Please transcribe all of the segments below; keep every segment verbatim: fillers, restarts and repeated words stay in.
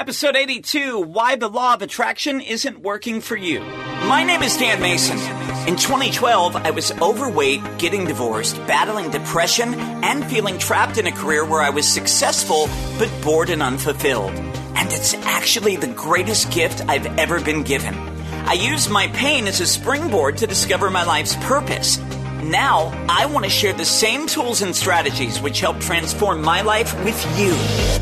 Episode eighty-two, Why the Law of Attraction Isn't Working for You. My name is Dan Mason. In twenty twelve, I was overweight, getting divorced, battling depression, and feeling trapped in a career where I was successful but bored and unfulfilled. And it's actually the greatest gift I've ever been given. I used my pain as a springboard to discover my life's purpose. Now, I want to share the same tools and strategies which help transform my life with you,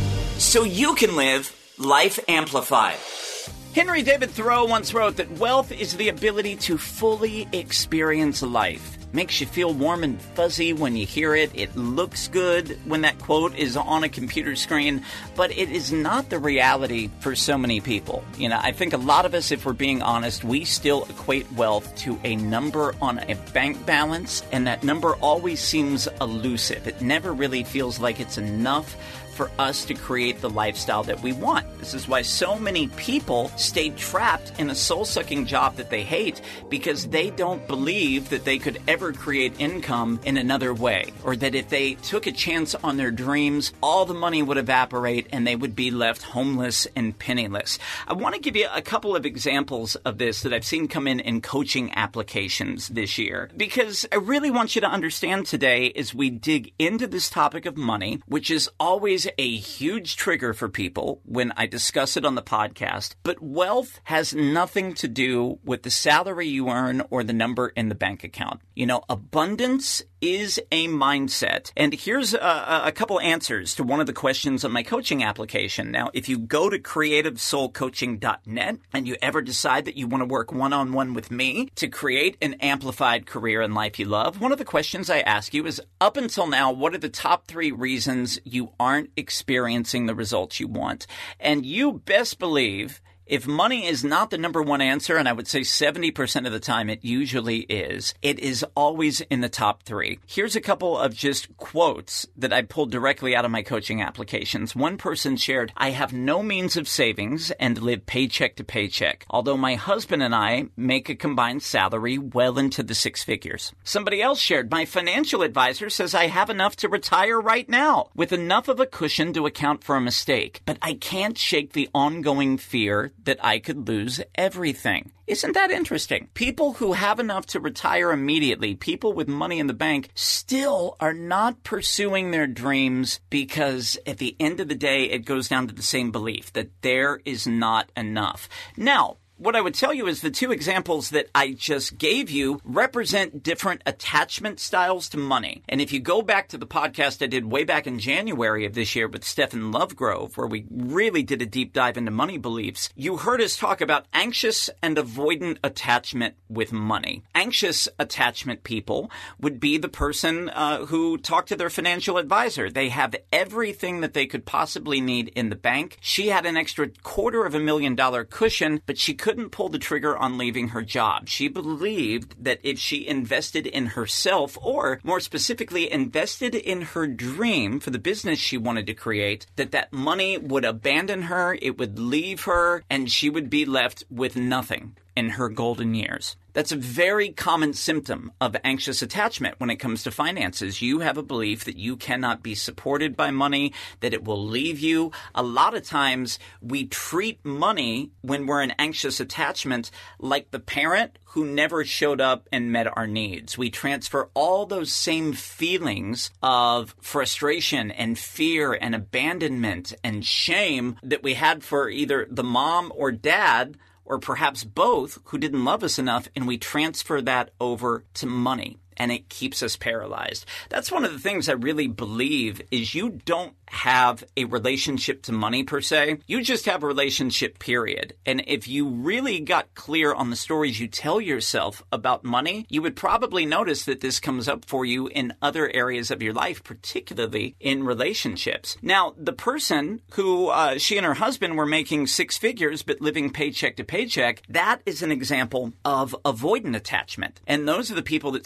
so you can live Life Amplified. Henry David Thoreau once wrote that wealth is the ability to fully experience life. Makes you feel warm and fuzzy when you hear it. It looks good when that quote is on a computer screen, but it is not the reality for so many people. You know, I think a lot of us, if we're being honest, we still equate wealth to a number on a bank balance, and that number always seems elusive. It never really feels like it's enough for us to create the lifestyle that we want. This is why so many people stay trapped in a soul-sucking job that they hate, because they don't believe that they could ever create income in another way, or that if they took a chance on their dreams, all the money would evaporate and they would be left homeless and penniless. I want to give you a couple of examples of this that I've seen come in in coaching applications this year, because I really want you to understand today as we dig into this topic of money, which is always a huge trigger for people when I discuss it on the podcast. But wealth has nothing to do with the salary you earn or the number in the bank account. You know, abundance is a mindset. And here's a, a couple answers to one of the questions on my coaching application. Now, if you go to creative soul coaching dot net and you ever decide that you want to work one-on-one with me to create an amplified career and life you love, one of the questions I ask you is, up until now, what are the top three reasons you aren't experiencing the results you want? And you best believe, if money is not the number one answer, and I would say seventy percent of the time it usually is, it is always in the top three. Here's a couple of just quotes that I pulled directly out of my coaching applications. One person shared, "I have no means of savings and live paycheck to paycheck, although my husband and I make a combined salary well into the six figures." Somebody else shared, "My financial advisor says I have enough to retire right now, with enough of a cushion to account for a mistake, but I can't shake the ongoing fear that I could lose everything." Isn't that interesting? People who have enough to retire immediately, people with money in the bank, still are not pursuing their dreams, because at the end of the day, it goes down to the same belief that there is not enough. Now, what I would tell you is the two examples that I just gave you represent different attachment styles to money. And if you go back to the podcast I did way back in January of this year with Stephen Lovegrove, where we really did a deep dive into money beliefs, you heard us talk about anxious and avoidant attachment with money. Anxious attachment people would be the person uh, who talked to their financial advisor. They have everything that they could possibly need in the bank. She had an extra quarter of a million dollar cushion, but she couldn't couldn't pull the trigger on leaving her job. She believed that if she invested in herself, or more specifically, invested in her dream for the business she wanted to create, that that money would abandon her, it would leave her, and she would be left with nothing in her golden years. That's a very common symptom of anxious attachment when it comes to finances. You have a belief that you cannot be supported by money, that it will leave you. A lot of times we treat money when we're in anxious attachment like the parent who never showed up and met our needs. We transfer all those same feelings of frustration and fear and abandonment and shame that we had for either the mom or dad, or perhaps both, who didn't love us enough, and we transfer that over to money, and it keeps us paralyzed. That's one of the things I really believe is you don't have a relationship to money per se. You just have a relationship, period. And if you really got clear on the stories you tell yourself about money, you would probably notice that this comes up for you in other areas of your life, particularly in relationships. Now, the person who, uh, she and her husband were making six figures but living paycheck to paycheck, that is an example of avoidant attachment. And those are the people that seem to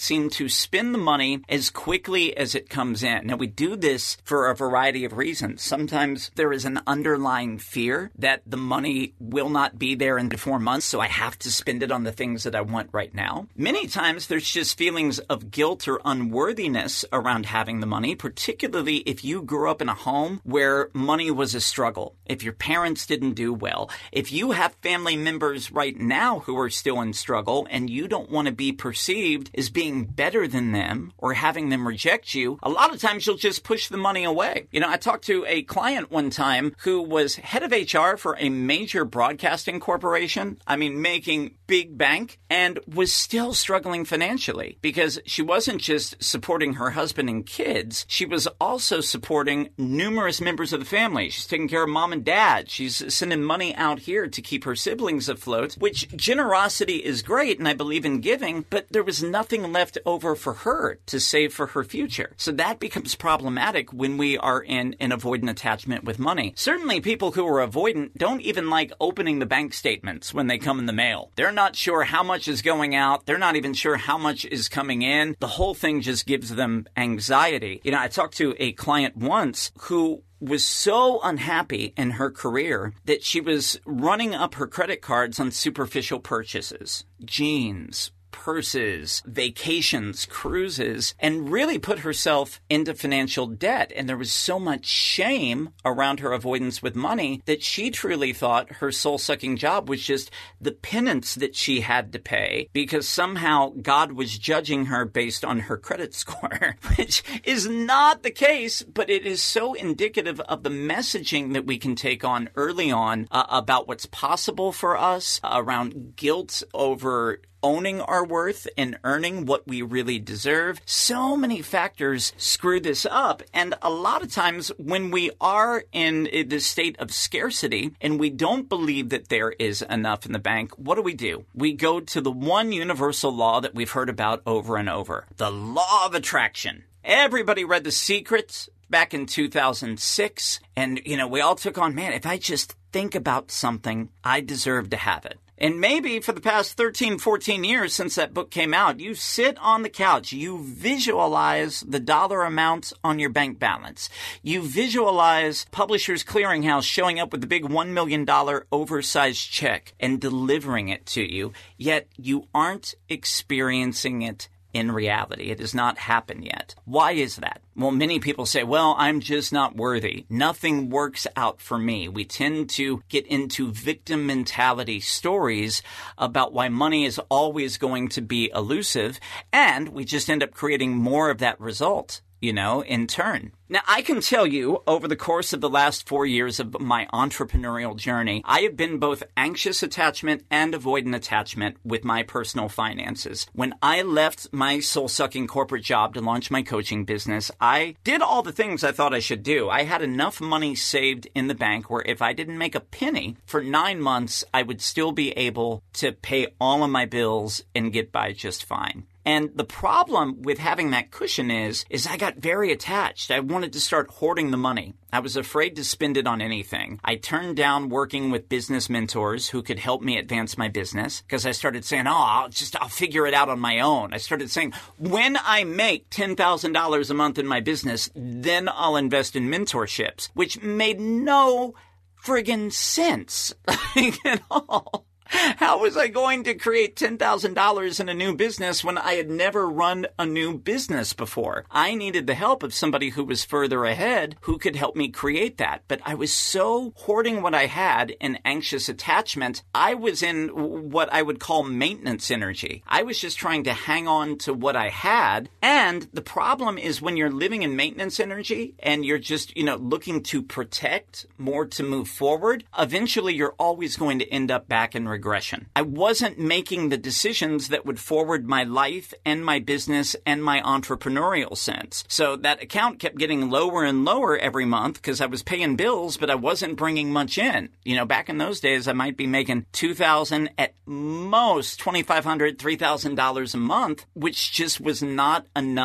to spend the money as quickly as it comes in. Now, we do this for a variety of reasons. Sometimes there is an underlying fear that the money will not be there in four months, so I have to spend it on the things that I want right now. Many times there's just feelings of guilt or unworthiness around having the money, particularly if you grew up in a home where money was a struggle, if your parents didn't do well, if you have family members right now who are still in struggle and you don't want to be perceived as being better than them or having them reject you, a lot of times you'll just push the money away. You know, I talked to a client one time who was head of H R for a major broadcasting corporation, I mean, making big bank, and was still struggling financially because she wasn't just supporting her husband and kids, she was also supporting numerous members of the family. She's taking care of mom and dad. She's sending money out here to keep her siblings afloat, which generosity is great, and I believe in giving, but there was nothing left over for her to save for her future. So that becomes problematic when we are in an avoidant attachment with money. Certainly people who are avoidant don't even like opening the bank statements when they come in the mail. They're not sure how much is going out. They're not even sure how much is coming in. The whole thing just gives them anxiety. You know, I talked to a client once who was so unhappy in her career that she was running up her credit cards on superficial purchases, jeans, purses, vacations, cruises, and really put herself into financial debt. And there was so much shame around her avoidance with money that she truly thought her soul-sucking job was just the penance that she had to pay because somehow God was judging her based on her credit score, which is not the case, but it is so indicative of the messaging that we can take on early on uh, about what's possible for us uh, around guilt over owning our worth and earning what we really deserve. So many factors screw this up. And a lot of times when we are in this state of scarcity and we don't believe that there is enough in the bank, what do we do? We go to the one universal law that we've heard about over and over, the law of attraction. Everybody read The Secret back in two thousand six. And, you know, we all took on, man, if I just think about something, I deserve to have it. And maybe for the past thirteen, fourteen years since that book came out, you sit on the couch, you visualize the dollar amount on your bank balance. You visualize Publishers Clearinghouse showing up with the big one million dollars oversized check and delivering it to you, yet you aren't experiencing it in reality. It has not happened yet. Why is that? Well, many people say, well, I'm just not worthy. Nothing works out for me. We tend to get into victim mentality stories about why money is always going to be elusive, and we just end up creating more of that result, you know, in turn. Now, I can tell you, over the course of the last four years of my entrepreneurial journey, I have been both anxious attachment and avoidant attachment with my personal finances. When I left my soul-sucking corporate job to launch my coaching business, I did all the things I thought I should do. I had enough money saved in the bank where if I didn't make a penny for nine months, I would still be able to pay all of my bills and get by just fine. And the problem with having that cushion is, is I got very attached. I wanted to start hoarding the money. I was afraid to spend it on anything. I turned down working with business mentors who could help me advance my business because I started saying, oh, I'll just, I'll figure it out on my own. I started saying, when I make ten thousand dollars a month in my business, then I'll invest in mentorships, which made no friggin' sense at all. How was I going to create ten thousand dollars in a new business when I had never run a new business before? I needed the help of somebody who was further ahead who could help me create that. But I was so hoarding what I had in anxious attachment, I was in what I would call maintenance energy. I was just trying to hang on to what I had. And the problem is when you're living in maintenance energy and you're just, you know, looking to protect more to move forward, eventually you're always going to end up back in regression. I wasn't making the decisions that would forward my life and my business and my entrepreneurial sense. So that account kept getting lower and lower every month because I was paying bills, but I wasn't bringing much in. You know, back in those days, I might be making two thousand dollars, at most twenty-five hundred dollars, three thousand dollars a month, which just was not enough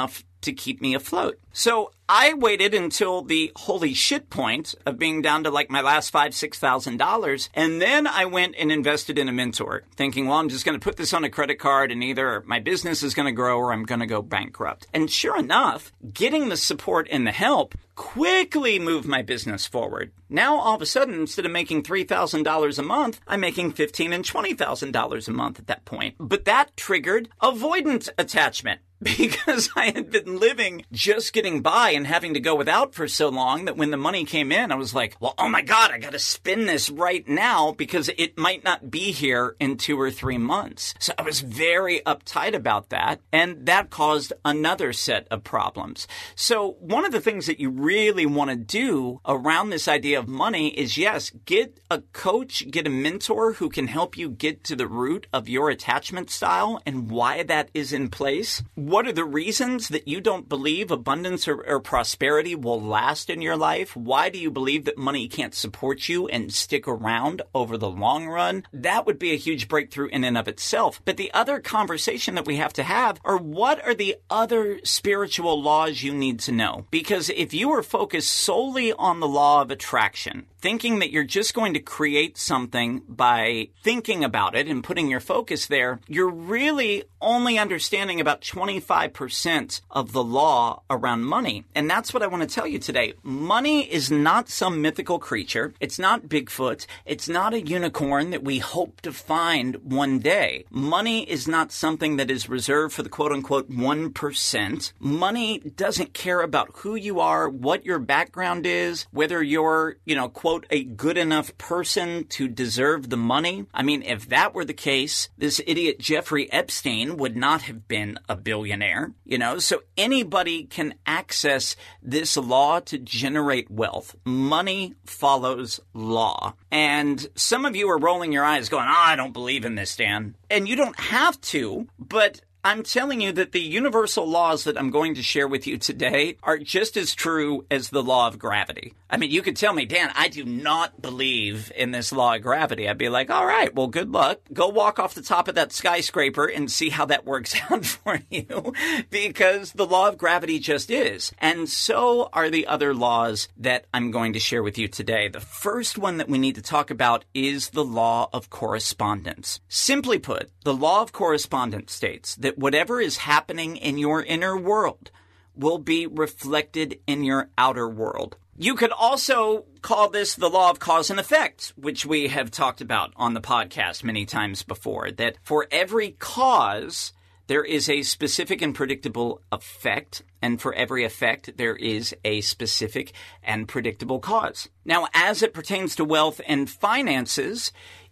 to keep me afloat. So I waited until the holy shit point of being down to like my last five, six thousand dollars, and then I went and invested in a mentor, thinking, well, I'm just going to put this on a credit card, and either my business is going to grow or I'm going to go bankrupt. And sure enough, getting the support and the help quickly moved my business forward. Now, all of a sudden, instead of making three thousand dollars a month, I'm making fifteen thousand dollars and twenty thousand dollars a month at that point. But that triggered avoidant attachment, because I had been living just getting by and having to go without for so long that when the money came in, I was like, well, oh my God, I got to spend this right now because it might not be here in two or three months. So I was very uptight about that, and that caused another set of problems. So one of the things that you really want to do around this idea of money is, yes, get a coach, get a mentor who can help you get to the root of your attachment style and why that is in place. What are the reasons that you don't believe abundance or, or prosperity will last in your life? Why do you believe that money can't support you and stick around over the long run? That would be a huge breakthrough in and of itself. But the other conversation that we have to have are, what are the other spiritual laws you need to know? Because if you are focused solely on the law of attraction, thinking that you're just going to create something by thinking about it and putting your focus there, you're really only understanding about twenty-five percent of the law around money. And that's what I want to tell you today. Money is not some mythical creature. It's not Bigfoot. It's not a unicorn that we hope to find one day. Money is not something that is reserved for the quote-unquote one percent. Money doesn't care about who you are, what your background is, whether you're, you know, quote, a good enough person to deserve the money. I mean, if that were the case, this idiot Jeffrey Epstein would not have been a billionaire, you know? So anybody can access this law to generate wealth. Money follows law. And some of you are rolling your eyes going, oh, I don't believe in this, Dan. And you don't have to, but I'm telling you that the universal laws that I'm going to share with you today are just as true as the law of gravity. I mean, you could tell me, Dan, I do not believe in this law of gravity. I'd be like, all right, well, good luck. Go walk off the top of that skyscraper and see how that works out for you, because the law of gravity just is. And so are the other laws that I'm going to share with you today. The first one that we need to talk about is the law of correspondence. Simply put, the law of correspondence states that whatever is happening in your inner world will be reflected in your outer world. You could also call this the law of cause and effect, which we have talked about on the podcast many times before, that for every cause, there is a specific and predictable effect, and for every effect, there is a specific and predictable cause. Now, as it pertains to wealth and finances,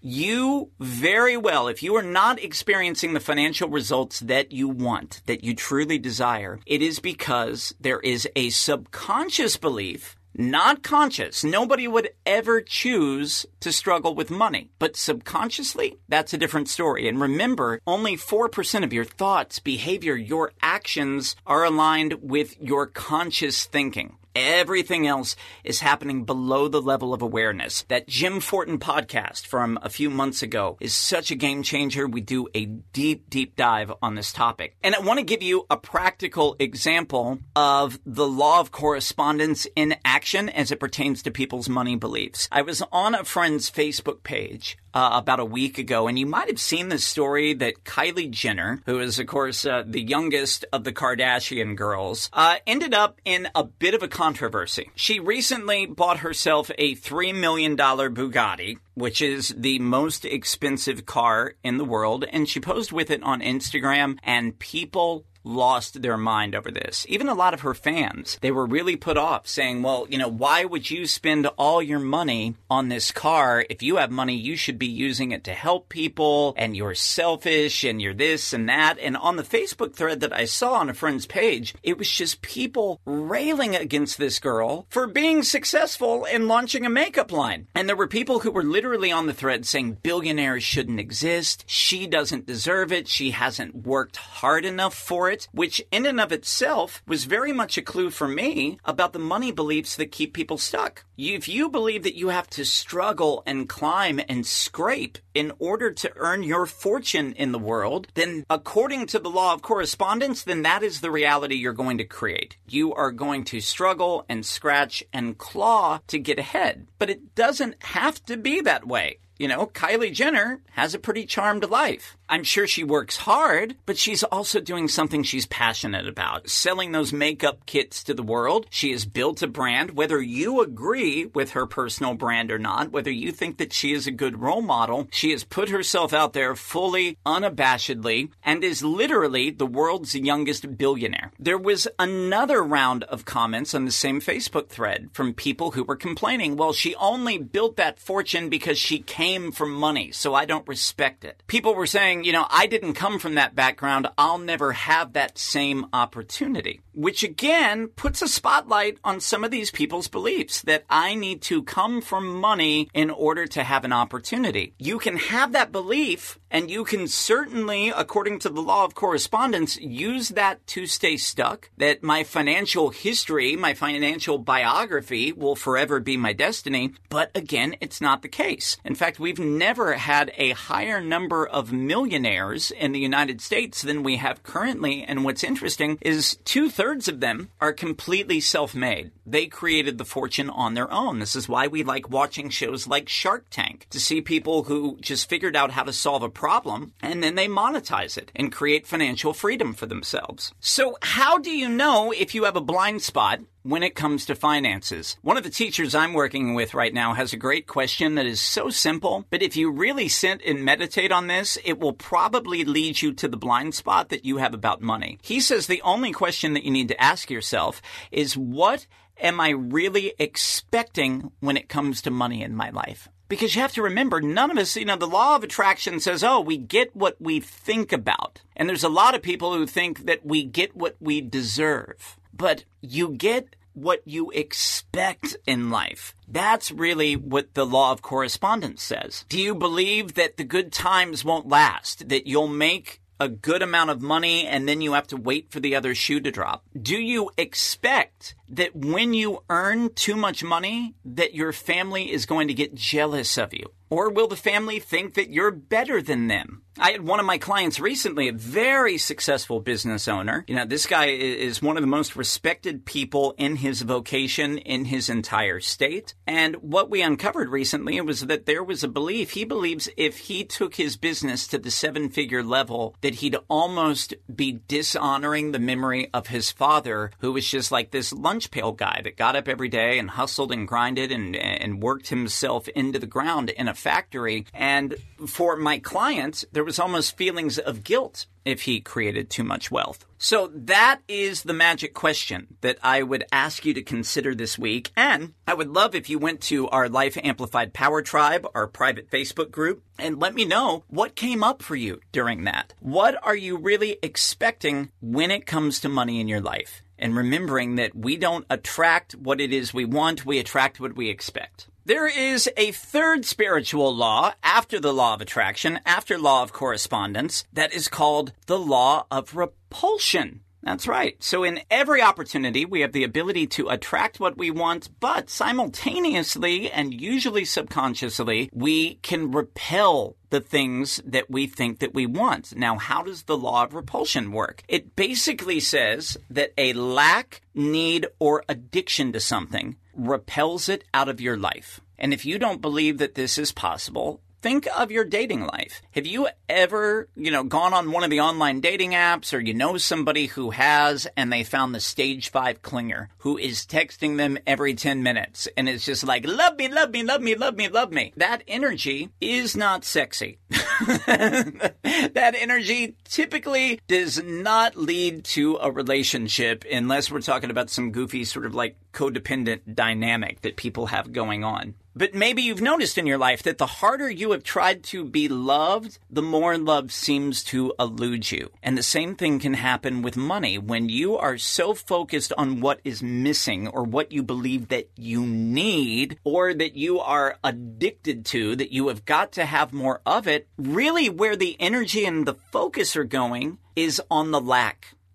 you very well, if you are not experiencing the financial results that you want, that you truly desire, it is because there is a subconscious belief, not conscious. Nobody would ever choose to struggle with money. But subconsciously, that's a different story. And remember, only four percent of your thoughts, behavior, your actions are aligned with your conscious thinking. Everything else is happening below the level of awareness. That Jim Fortin podcast from a few months ago is such a game changer. We do a deep, deep dive on this topic. And I want to give you a practical example of the law of correspondence in action as it pertains to people's money beliefs. I was on a friend's Facebook page uh, about a week ago, and you might have seen the story that Kylie Jenner, who is, of course, uh, the youngest of the Kardashian girls, uh, ended up in a bit of a controversy. She recently bought herself a three million dollars Bugatti, which is the most expensive car in the world, and she posed with it on Instagram, and people lost their mind over this. Even a lot of her fans, they were really put off, saying, well, you know, why would you spend all your money on this car? If you have money, you should be using it to help people, and you're selfish, and you're this and that. And on the Facebook thread that I saw on a friend's page, it was just people railing against this girl for being successful in launching a makeup line. And there were people who were literally on the thread saying billionaires shouldn't exist. She doesn't deserve it. She hasn't worked hard enough for it. it, which in and of itself was very much a clue for me about the money beliefs that keep people stuck. If you believe that you have to struggle and climb and scrape in order to earn your fortune in the world, then according to the law of correspondence, then that is the reality you're going to create. You are going to struggle and scratch and claw to get ahead. But it doesn't have to be that way. You know, Kylie Jenner has a pretty charmed life. I'm sure she works hard, but she's also doing something she's passionate about, selling those makeup kits to the world. She has built a brand, whether you agree with her personal brand or not, whether you think that she is a good role model. She has put herself out there fully, unabashedly, and is literally the world's youngest billionaire. There was another round of comments on the same Facebook thread from people who were complaining, well, she only built that fortune because she came from money, so I don't respect it. People were saying, you know, I didn't come from that background. I'll never have that same opportunity, which again puts a spotlight on some of these people's beliefs that I need to come from money in order to have an opportunity. You can have that belief, and you can certainly, according to the law of correspondence, use that to stay stuck, that my financial history, my financial biography will forever be my destiny. But again, it's not the case. In fact, we've never had a higher number of millionaires in the United States than we have currently. And what's interesting is two-thirds of them are completely self-made. They created the fortune on their own. This is why we like watching shows like Shark Tank, to see people who just figured out how to solve a problem and then they monetize it and create financial freedom for themselves. So how do you know if you have a blind spot when it comes to finances? One of the teachers I'm working with right now has a great question that is so simple, but if you really sit and meditate on this, it will probably lead you to the blind spot that you have about money. He says the only question that you need to ask yourself is, what am I really expecting when it comes to money in my life? Because you have to remember, none of us, you know, the law of attraction says, oh, we get what we think about. And there's a lot of people who think that we get what we deserve. But you get what you expect in life. That's really what the law of correspondence says. Do you believe that the good times won't last, that you'll make a good amount of money and then you have to wait for the other shoe to drop? Do you expect that when you earn too much money, that your family is going to get jealous of you? Or will the family think that you're better than them? I had one of my clients recently, a very successful business owner. You know, this guy is one of the most respected people in his vocation in his entire state. And what we uncovered recently was that there was a belief. He believes if he took his business to the seven-figure level, that he'd almost be dishonoring the memory of his father, who was just like this lunch pail guy that got up every day and hustled and grinded and, and worked himself into the ground in a factory. And for my client, there was almost feelings of guilt if he created too much wealth. So that is the magic question that I would ask you to consider this week. And I would love if you went to our Life Amplified Power Tribe, our private Facebook group, and let me know what came up for you during that. What are you really expecting when it comes to money in your life? And remembering that we don't attract what it is we want, we attract what we expect. There is a third spiritual law after the law of attraction, after law of correspondence, that is called the law of repulsion. That's right. So in every opportunity, we have the ability to attract what we want, but simultaneously and usually subconsciously, we can repel the things that we think that we want. Now, how does the law of repulsion work? It basically says that a lack, need, or addiction to something repels it out of your life. And if you don't believe that this is possible, think of your dating life. Have you ever, you know, gone on one of the online dating apps, or you know somebody who has, and they found the stage five clinger who is texting them every ten minutes and it's just like, love me, love me, love me, love me, love me. That energy is not sexy. That energy typically does not lead to a relationship unless we're talking about some goofy sort of like codependent dynamic that people have going on. But maybe you've noticed in your life that the harder you have tried to be loved, the more love seems to elude you. And the same thing can happen with money. When you are so focused on what is missing, or what you believe that you need, or that you are addicted to, that you have got to have more of it, really where the energy and the focus are going is on the lack.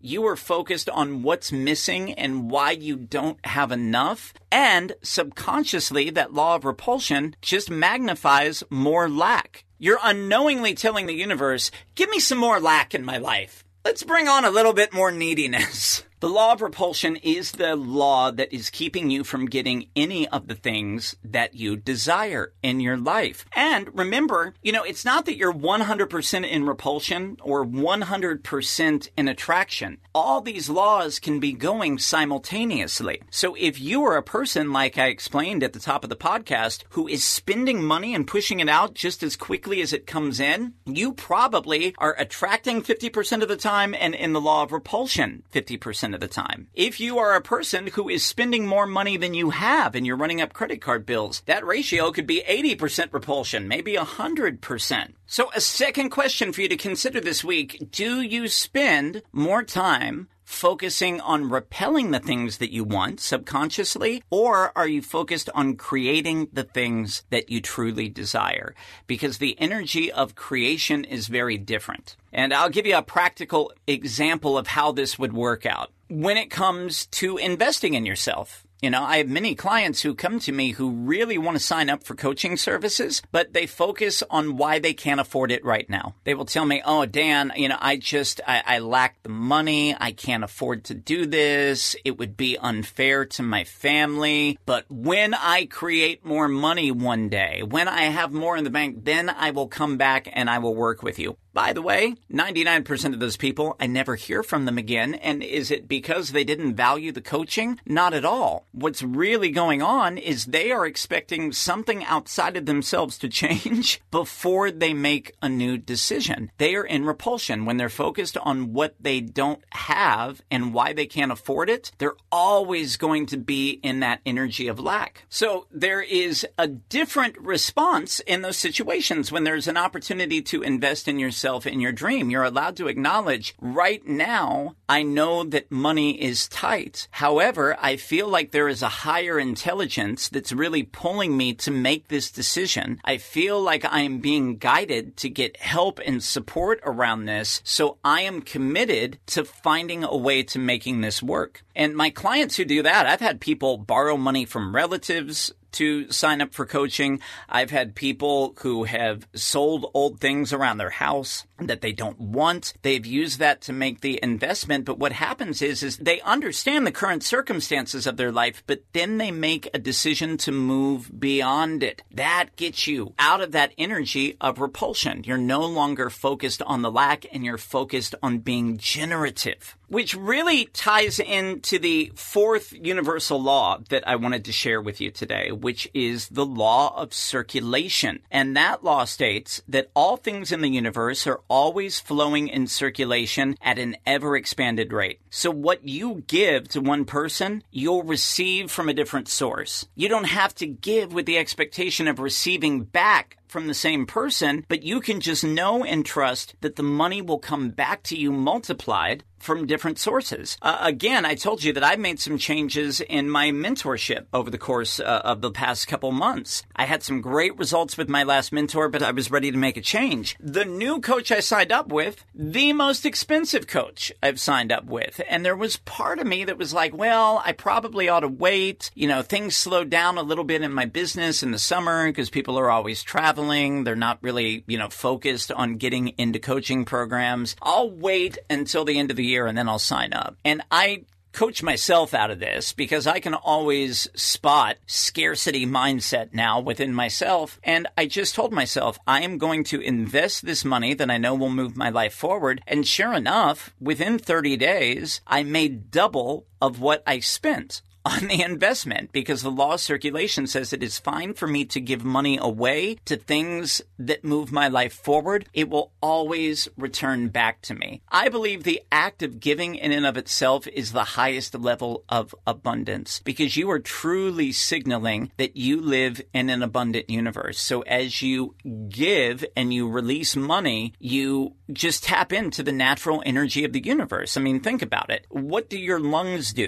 you are focused on what's missing and why you don't have enough. And subconsciously, that law of repulsion just magnifies more lack. You're unknowingly telling the universe, give me some more lack in my life. Let's bring on a little bit more neediness. The law of repulsion is the law that is keeping you from getting any of the things that you desire in your life. And remember, you know, it's not that you're one hundred percent in repulsion or one hundred percent in attraction. All these laws can be going simultaneously. So if you are a person, like I explained at the top of the podcast, who is spending money and pushing it out just as quickly as it comes in, you probably are attracting fifty percent of the time and in the law of repulsion fifty percent of the time. If you are a person who is spending more money than you have and you're running up credit card bills, that ratio could be eighty percent repulsion, maybe one hundred percent. So a second question for you to consider this week, do you spend more time focusing on repelling the things that you want subconsciously, or are you focused on creating the things that you truly desire? Because the energy of creation is very different. And I'll give you a practical example of how this would work out. When it comes to investing in yourself, you know, I have many clients who come to me who really want to sign up for coaching services, but they focus on why they can't afford it right now. They will tell me, oh, Dan, you know, I just, I, I lack the money. I can't afford to do this. It would be unfair to my family. But when I create more money one day, when I have more in the bank, then I will come back and I will work with you. By the way, ninety-nine percent of those people, I never hear from them again. And is it because they didn't value the coaching? Not at all. What's really going on is they are expecting something outside of themselves to change before they make a new decision. They are in repulsion. When they're focused on what they don't have and why they can't afford it, they're always going to be in that energy of lack. So there is a different response in those situations when there's an opportunity to invest in yourself. In your dream. You're allowed to acknowledge, right now, I know that money is tight. However, I feel like there is a higher intelligence that's really pulling me to make this decision. I feel like I am being guided to get help and support around this. So I am committed to finding a way to making this work. And my clients who do that, I've had people borrow money from relatives to sign up for coaching. I've had people who have sold old things around their house that they don't want. They've used that to make the investment. But what happens is, is they understand the current circumstances of their life, but then they make a decision to move beyond it. That gets you out of that energy of repulsion. You're no longer focused on the lack and you're focused on being generative, which really ties into the fourth universal law that I wanted to share with you today, which is the law of circulation. And that law states that all things in the universe are always flowing in circulation at an ever-expanded rate. So what you give to one person, you'll receive from a different source. You don't have to give with the expectation of receiving back from the same person, but you can just know and trust that the money will come back to you multiplied from different sources. Uh, again, I told you that I've made some changes in my mentorship over the course uh, of the past couple months. I had some great results with my last mentor, but I was ready to make a change. The new coach I signed up with, the most expensive coach I've signed up with. And there was part of me that was like, well, I probably ought to wait. You know, things slowed down a little bit in my business in the summer because people are always traveling. They're not really, you know, focused on getting into coaching programs. I'll wait until the end of the year and then I'll sign up. And I coach myself out of this because I can always spot scarcity mindset now within myself. And I just told myself, I am going to invest this money that I know will move my life forward. And sure enough, within thirty days, I made double of what I spent on the investment, because the law of circulation says it is fine for me to give money away to things that move my life forward. It will always return back to me. I believe the act of giving in and of itself is the highest level of abundance, because you are truly signaling that you live in an abundant universe. So as you give and you release money, you just tap into the natural energy of the universe. I mean, think about it. What do your lungs do?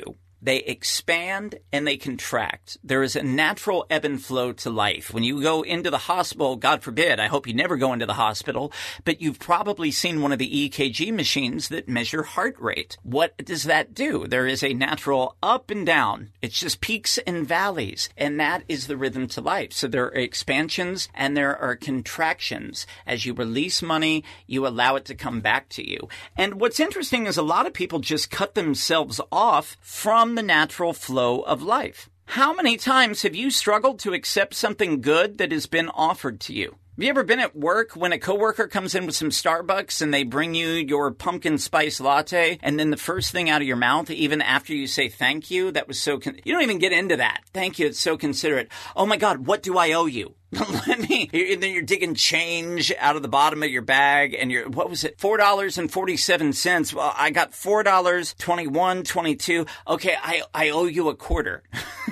They expand and they contract. There is a natural ebb and flow to life. When you go into the hospital, God forbid, I hope you never go into the hospital, but you've probably seen one of the E K G machines that measure heart rate. What does that do? There is a natural up and down. It's just peaks and valleys, and that is the rhythm to life. So there are expansions and there are contractions. As you release money, you allow it to come back to you. And what's interesting is a lot of people just cut themselves off from the natural flow of life. How many times have you struggled to accept something good that has been offered to you? Have you ever been at work when a coworker comes in with some Starbucks and they bring you your pumpkin spice latte, and then the first thing out of your mouth, even after you say thank you, that was so, con- you don't even get into that. Thank you, it's so considerate. Oh my God, what do I owe you? Let me, and then you're digging change out of the bottom of your bag and you're, what was it? four dollars and forty-seven cents. Well, I got four dollars, twenty-one, twenty-two. Okay, I, I owe you a quarter.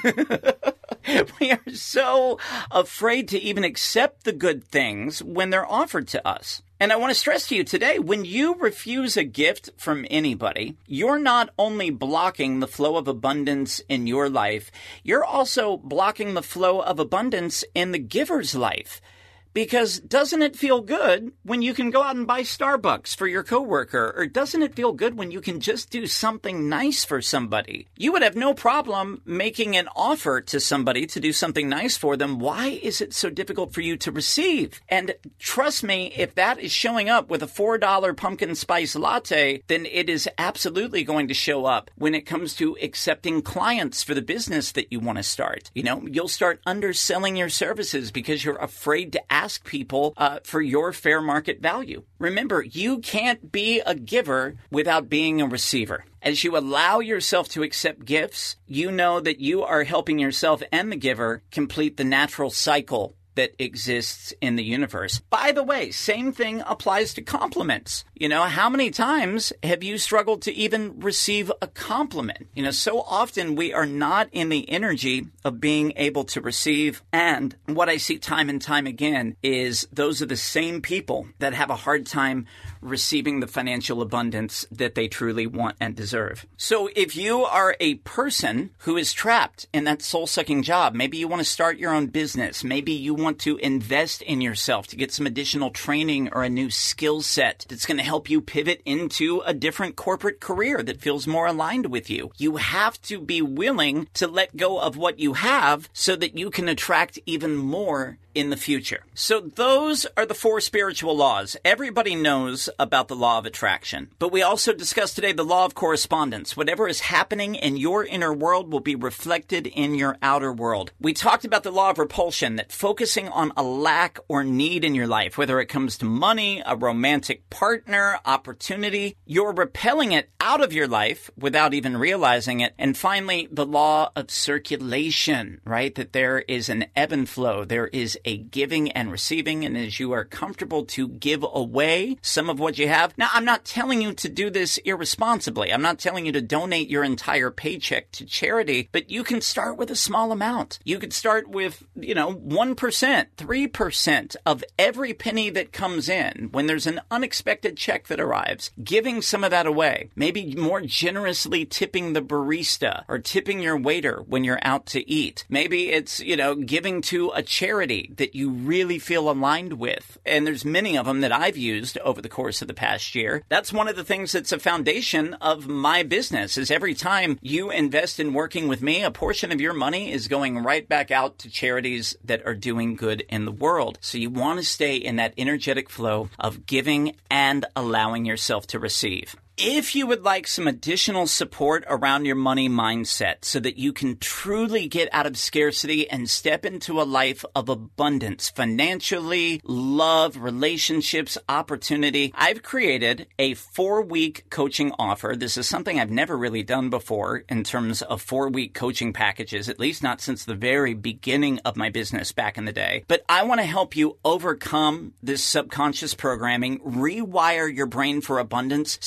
We are so afraid to even accept the good things when they're offered to us. And I want to stress to you today, when you refuse a gift from anybody, you're not only blocking the flow of abundance in your life, you're also blocking the flow of abundance in the giver's life. Because doesn't it feel good when you can go out and buy Starbucks for your coworker? Or doesn't it feel good when you can just do something nice for somebody? You would have no problem making an offer to somebody to do something nice for them. Why is it so difficult for you to receive? And trust me, if that is showing up with a four dollar pumpkin spice latte, then it is absolutely going to show up when it comes to accepting clients for the business that you want to start. You know, you'll start underselling your services because you're afraid to ask Ask people uh, for your fair market value. Remember, you can't be a giver without being a receiver. As you allow yourself to accept gifts, you know that you are helping yourself and the giver complete the natural cycle that exists in the universe. By the way, same thing applies to compliments. You know, how many times have you struggled to even receive a compliment? You know, so often we are not in the energy of being able to receive. And what I see time and time again is those are the same people that have a hard time receiving the financial abundance that they truly want and deserve. So if you are a person who is trapped in that soul-sucking job, maybe you want to start your own business, maybe you want to invest in yourself to get some additional training or a new skill set that's going to help you pivot into a different corporate career that feels more aligned with you. You have to be willing to let go of what you have so that you can attract even more in the future. So those are the four spiritual laws. Everybody knows about the law of attraction. But we also discussed today the law of correspondence. Whatever is happening in your inner world will be reflected in your outer world. We talked about the law of repulsion, that focusing on a lack or need in your life, whether it comes to money, a romantic partner, opportunity, you're repelling it out of your life without even realizing it. And finally, the law of circulation, right? That there is an ebb and flow. There is a giving and receiving, and as you are comfortable to give away some of what you have. Now, I'm not telling you to do this irresponsibly. I'm not telling you to donate your entire paycheck to charity, but you can start with a small amount. You could start with, you know, one percent, three percent of every penny that comes in when there's an unexpected check that arrives, giving some of that away. Maybe more generously tipping the barista or tipping your waiter when you're out to eat. Maybe it's, you know, giving to a charity that you really feel aligned with. And there's many of them that I've used over the course of the past year. That's one of the things that's a foundation of my business, is every time you invest in working with me, a portion of your money is going right back out to charities that are doing good in the world. So you want to stay in that energetic flow of giving and allowing yourself to receive. If you would like some additional support around your money mindset so that you can truly get out of scarcity and step into a life of abundance, financially, love, relationships, opportunity, I've created a four-week coaching offer. This is something I've never really done before in terms of four-week coaching packages, at least not since the very beginning of my business back in the day. But I want to help you overcome this subconscious programming, rewire your brain for abundance so that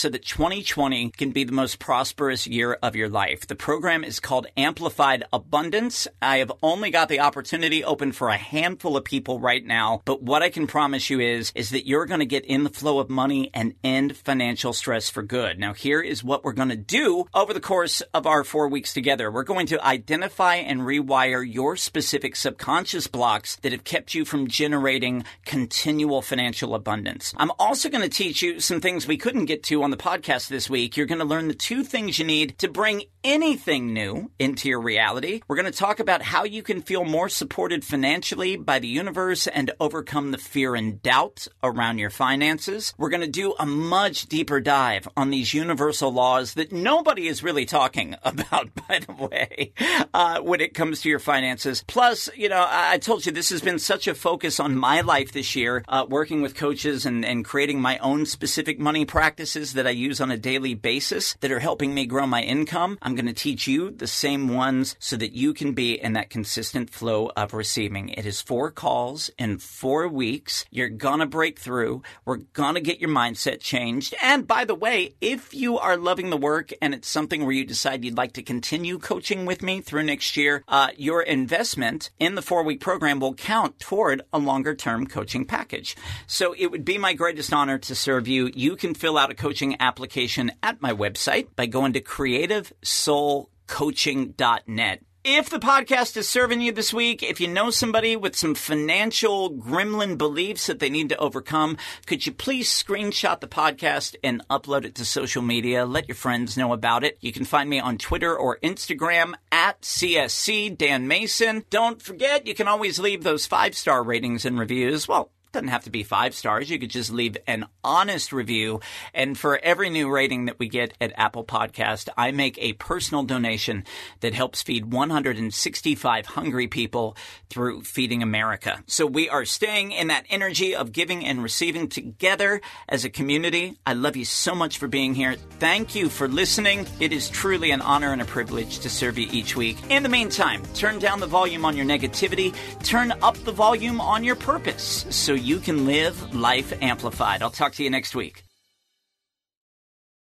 twenty twenty can be the most prosperous year of your life. The program is called Amplified Abundance. I have only got the opportunity open for a handful of people right now, but what I can promise you is, is that you're going to get in the flow of money and end financial stress for good. Now, here is what we're going to do over the course of our four weeks together. We're going to identify and rewire your specific subconscious blocks that have kept you from generating continual financial abundance. I'm also going to teach you some things we couldn't get to on the podcast this week. You're going to learn the two things you need to bring anything new into your reality. We're going to talk about how you can feel more supported financially by the universe and overcome the fear and doubt around your finances. We're going to do a much deeper dive on these universal laws that nobody is really talking about, by the way, uh, when it comes to your finances. Plus, you know, I, I told you this has been such a focus on my life this year, uh, working with coaches and, and creating my own specific money practices that I use on a daily basis that are helping me grow my income. I'm going to teach you the same ones so that you can be in that consistent flow of receiving. It is four calls in four weeks. You're going to break through. We're going to get your mindset changed. And by the way, if you are loving the work and it's something where you decide you'd like to continue coaching with me through next year, uh, your investment in the four-week program will count toward a longer-term coaching package. So it would be my greatest honor to serve you. You can fill out a coaching application at my website by going to creative soul coaching dot net. If the podcast is serving you this week, if you know somebody with some financial gremlin beliefs that they need to overcome, could you please screenshot the podcast and upload it to social media? Let your friends know about it. You can find me on Twitter or Instagram at C S C Dan Mason. Don't forget, you can always leave those five-star ratings and reviews. Well, doesn't have to be five stars. You could just leave an honest review. And for every new rating that we get at Apple Podcast, I make a personal donation that helps feed one hundred sixty-five hungry people through Feeding America. So we are staying in that energy of giving and receiving together as a community. I love you so much for being here. Thank you for listening. It is truly an honor and a privilege to serve you each week. In the meantime, turn down the volume on your negativity. Turn up the volume on your purpose so you can live life amplified. I'll talk to you next week.